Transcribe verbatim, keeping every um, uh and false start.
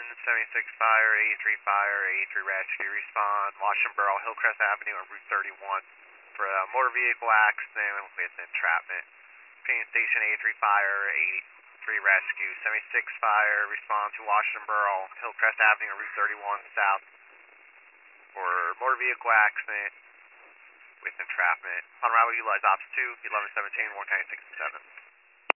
seventy-six Fire, eighty-three Fire, eighty-three Rescue, respond Washington Borough, Hillcrest Avenue on Route thirty-one for a motor vehicle accident with entrapment. Union Station, eighty-three Fire, eighty-three Rescue, seventy-six Fire, respond to Washington Borough, Hillcrest Avenue on Route thirty-one South for motor vehicle accident with entrapment. On arrival, utilize Ops two, eleven seventeen, one ninety-six and seven.